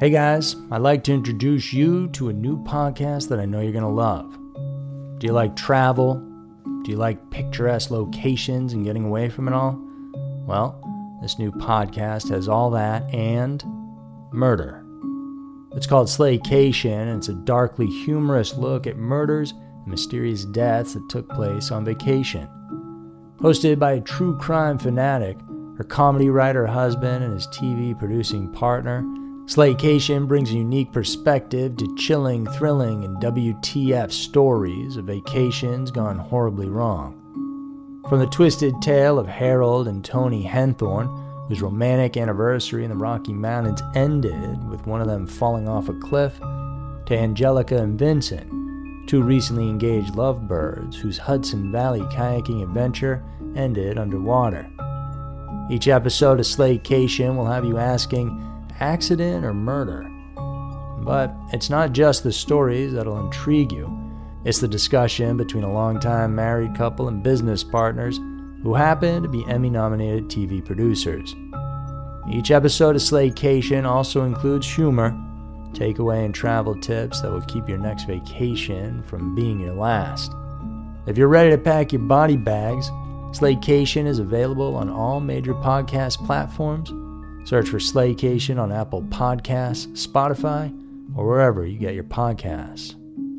Hey guys, I'd like to introduce you to a new podcast that I know you're going to love. Do you like travel? Do you like picturesque locations and getting away from it all? Well, this new podcast has all that and murder. It's called Slaycation, and it's a darkly humorous look at murders and mysterious deaths that took place on vacation. Hosted by a true crime fanatic, her comedy writer husband, and his TV producing partner, Slaycation brings a unique perspective to chilling, thrilling, and WTF stories of vacations gone horribly wrong. From the twisted tale of Harold and Toni Henthorn, whose romantic anniversary in the Rocky Mountains ended with one of them falling off a cliff, to Angelica and Vincent, two recently engaged lovebirds whose Hudson Valley kayaking adventure ended underwater. Each episode of Slaycation will have you asking, accident or murder? But it's not just the stories that'll intrigue you. It's the discussion between a longtime married couple and business partners who happen to be Emmy-nominated TV producers. Each episode of Slaycation also includes humor, takeaway and travel tips that will keep your next vacation from being your last. If you're ready to pack your body bags, Slaycation is available on all major podcast platforms. Search for Slaycation on Apple Podcasts, Spotify, or wherever you get your podcasts.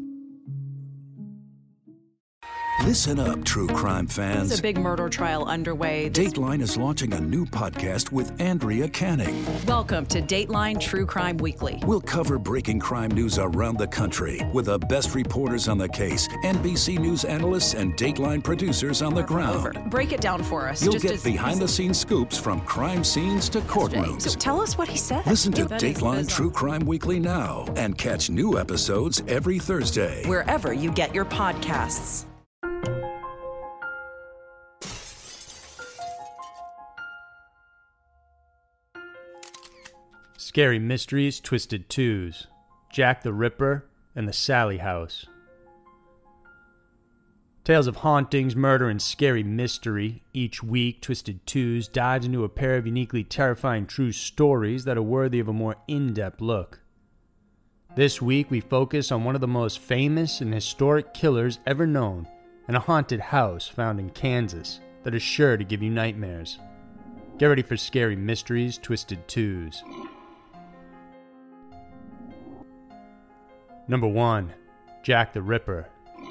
Listen up, true crime fans. There's a big murder trial underway. Dateline is launching a new podcast with Andrea Canning. Welcome to Dateline True Crime Weekly. We'll cover breaking crime news around the country with the best reporters on the case, NBC News analysts, and Dateline producers on the ground. Break it down for us. You'll get behind-the-scenes scoops from crime scenes to courtrooms. So tell us what he said. Listen to Dateline True Crime Weekly now and catch new episodes every Thursday. Wherever you get your podcasts. Scary Mysteries, Twisted Twos, Jack the Ripper, and the Sallie House. Tales of hauntings, murder, and scary mystery. Each week, Twisted Twos dives into a pair of uniquely terrifying true stories that are worthy of a more in-depth look. This week, we focus on one of the most famous and historic killers ever known, and a haunted house found in Kansas that is sure to give you nightmares. Get ready for Scary Mysteries, Twisted Twos. Number 1. Jack the Ripper.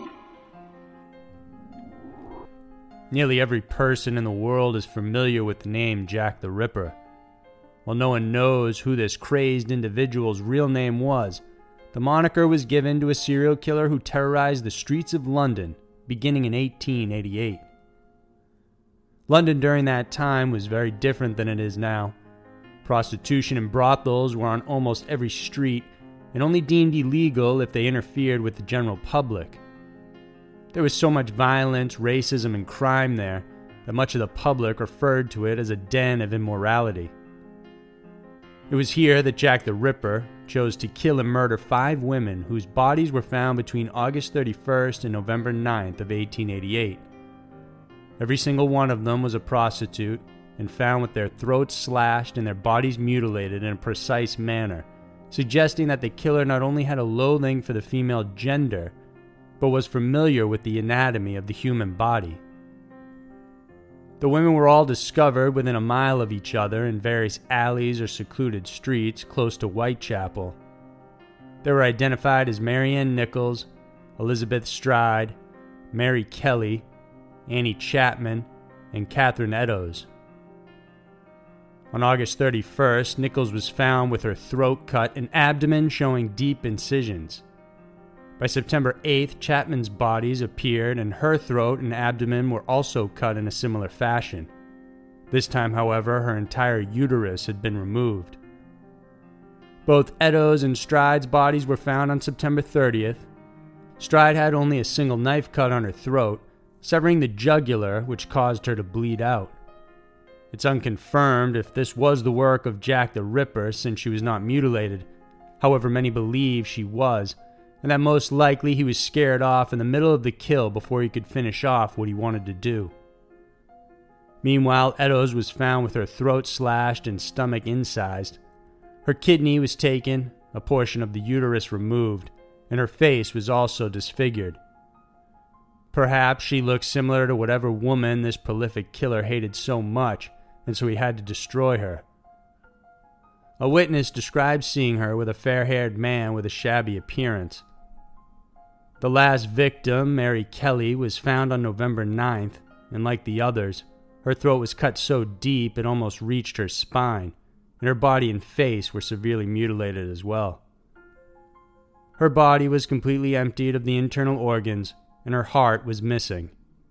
Nearly every person in the world is familiar with the name Jack the Ripper. While no one knows who this crazed individual's real name was, the moniker was given to a serial killer who terrorized the streets of London beginning in 1888. London during that time was very different than it is now. Prostitution and brothels were on almost every street, and only deemed illegal if they interfered with the general public. There was so much violence, racism, and crime there that much of the public referred to it as a den of immorality. It was here that Jack the Ripper chose to kill and murder 5 women whose bodies were found between August 31st and November 9th of 1888. Every single one of them was a prostitute and found with their throats slashed and their bodies mutilated in a precise manner, suggesting that the killer not only had a loathing for the female gender, but was familiar with the anatomy of the human body. The women were all discovered within a mile of each other in various alleys or secluded streets close to Whitechapel. They were identified as Marianne Nichols, Elizabeth Stride, Mary Kelly, Annie Chapman, and Catherine Eddowes. On August 31st, Nichols was found with her throat cut and abdomen showing deep incisions. By September 8th, Chapman's bodies appeared and her throat and abdomen were also cut in a similar fashion. This time, however, her entire uterus had been removed. Both Eddowes and Stride's bodies were found on September 30th. Stride had only a single knife cut on her throat, severing the jugular, which caused her to bleed out. It's unconfirmed if this was the work of Jack the Ripper since she was not mutilated. However, many believe she was, and that most likely he was scared off in the middle of the kill before he could finish off what he wanted to do. Meanwhile, Eddowes was found with her throat slashed and stomach incised. Her kidney was taken, a portion of the uterus removed, and her face was also disfigured. Perhaps she looked similar to whatever woman this prolific killer hated so much, and so he had to destroy her. A witness described seeing her with a fair-haired man with a shabby appearance. The last victim, Mary Kelly, was found on November 9th, and like the others, her throat was cut so deep it almost reached her spine, and her body and face were severely mutilated as well. Her body was completely emptied of the internal organs, and her heart was missing.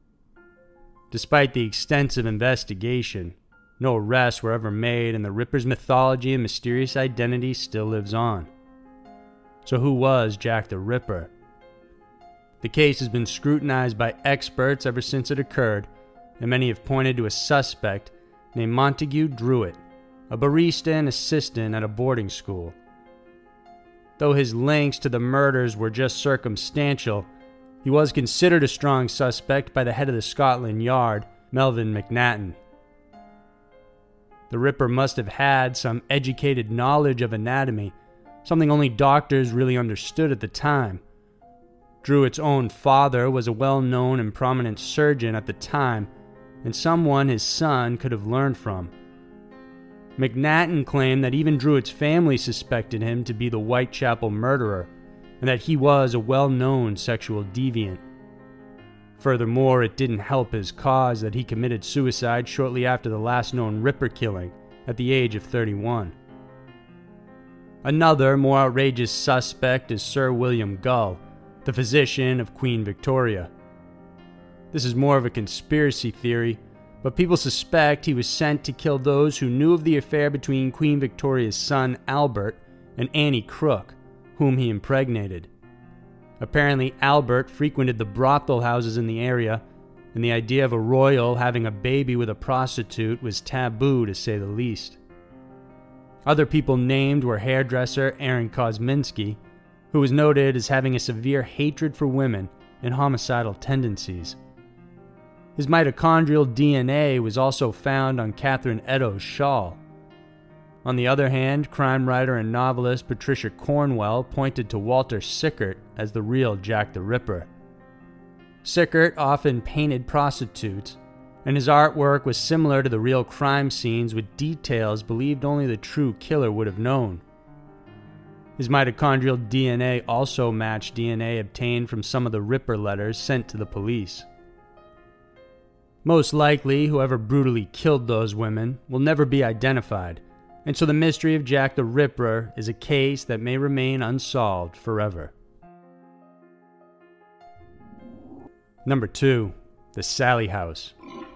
Despite the extensive investigation, no arrests were ever made, and the Ripper's mythology and mysterious identity still lives on. So who was Jack the Ripper? The case has been scrutinized by experts ever since it occurred, and many have pointed to a suspect named Montague Druitt, a barista and assistant at a boarding school. Though his links to the murders were just circumstantial, he was considered a strong suspect by the head of the Scotland Yard, Melvin McNaughton. The Ripper must have had some educated knowledge of anatomy, something only doctors really understood at the time. Druitt's own father was a well-known and prominent surgeon at the time, and someone his son could have learned from. McNaughton claimed that even Druitt's family suspected him to be the Whitechapel murderer, and that he was a well-known sexual deviant. Furthermore, it didn't help his cause that he committed suicide shortly after the last known Ripper killing, at the age of 31. Another, more outrageous suspect is Sir William Gull, the physician of Queen Victoria. This is more of a conspiracy theory, but people suspect he was sent to kill those who knew of the affair between Queen Victoria's son Albert and Annie Crook, whom he impregnated. Apparently, Albert frequented the brothel houses in the area, and the idea of a royal having a baby with a prostitute was taboo, to say the least. Other people named were hairdresser Aaron Kosminski, who was noted as having a severe hatred for women and homicidal tendencies. His mitochondrial DNA was also found on Catherine Eddowes' shawl. On the other hand, crime writer and novelist Patricia Cornwell pointed to Walter Sickert as the real Jack the Ripper. Sickert often painted prostitutes, and his artwork was similar to the real crime scenes with details believed only the true killer would have known. His mitochondrial DNA also matched DNA obtained from some of the Ripper letters sent to the police. Most likely, whoever brutally killed those women will never be identified, and so the mystery of Jack the Ripper is a case that may remain unsolved forever. Number 2. The Sallie House.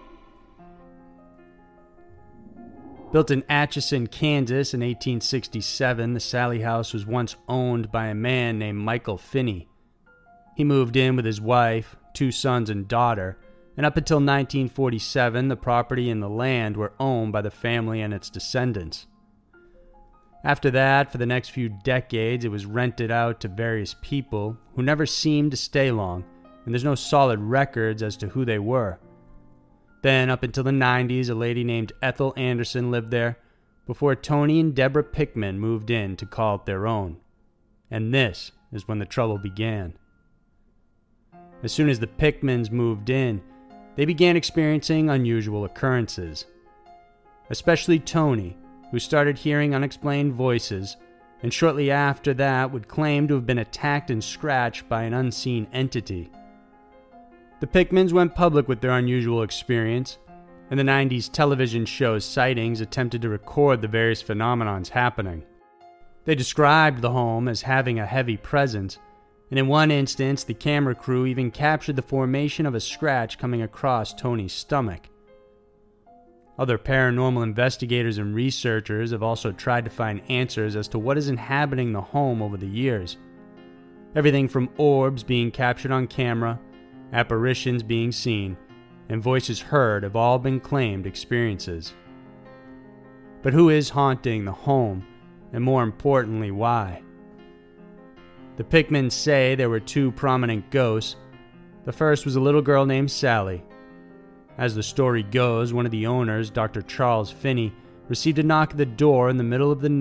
Built in Atchison, Kansas in 1867, the Sallie House was once owned by a man named Michael Finney. He moved in with his wife, 2 sons and daughter, and up until 1947, the property and the land were owned by the family and its descendants. After that, for the next few decades, it was rented out to various people who never seemed to stay long, and there's no solid records as to who they were. Then, up until the 90s, a lady named Ethel Anderson lived there, before Tony and Deborah Pickman moved in to call it their own. And this is when the trouble began. As soon as the Pickmans moved in, they began experiencing unusual occurrences. Especially Tony, who started hearing unexplained voices, and shortly after that would claim to have been attacked and scratched by an unseen entity. The Pickmans went public with their unusual experience, and the 90s television show's sightings attempted to record the various phenomenons happening. They described the home as having a heavy presence, and in one instance the camera crew even captured the formation of a scratch coming across Tony's stomach. Other paranormal investigators and researchers have also tried to find answers as to what is inhabiting the home over the years. Everything from orbs being captured on camera, apparitions being seen, and voices heard have all been claimed experiences. But who is haunting the home, and more importantly, why? The Pickmans say there were 2 prominent ghosts. The first was a little girl named Sally. As the story goes, one of the owners, Dr. Charles Finney, received a knock at the door in the middle of the night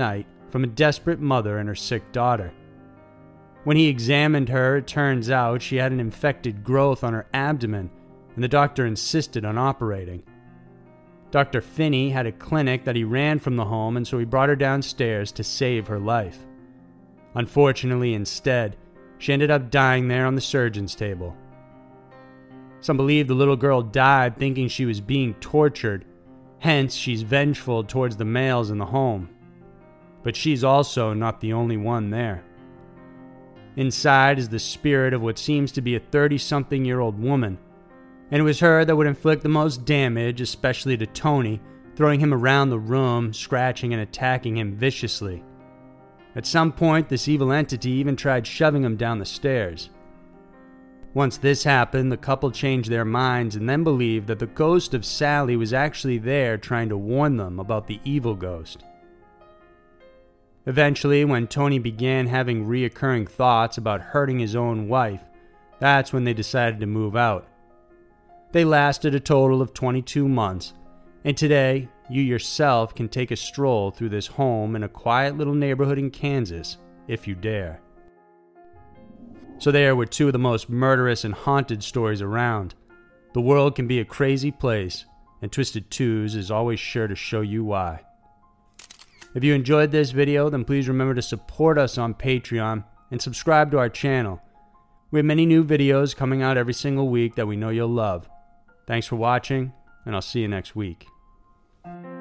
from a desperate mother and her sick daughter. When he examined her, it turns out she had an infected growth on her abdomen, and the doctor insisted on operating. Dr. Finney had a clinic that he ran from the home, and so he brought her downstairs to save her life. Unfortunately, instead, she ended up dying there on the surgeon's table. Some believe the little girl died thinking she was being tortured, hence she's vengeful towards the males in the home. But she's also not the only one there. Inside is the spirit of what seems to be a 30-something-year-old woman, and it was her that would inflict the most damage, especially to Tony, throwing him around the room, scratching and attacking him viciously. At some point, this evil entity even tried shoving him down the stairs. Once this happened, the couple changed their minds and then believed that the ghost of Sally was actually there trying to warn them about the evil ghost. Eventually, when Tony began having reoccurring thoughts about hurting his own wife, that's when they decided to move out. They lasted a total of 22 months, and today, you yourself can take a stroll through this home in a quiet little neighborhood in Kansas, if you dare. So there were two of the most murderous and haunted stories around. The world can be a crazy place, and Twisted Twos is always sure to show you why. If you enjoyed this video, then please remember to support us on Patreon and subscribe to our channel. We have many new videos coming out every single week that we know you'll love. Thanks for watching, and I'll see you next week.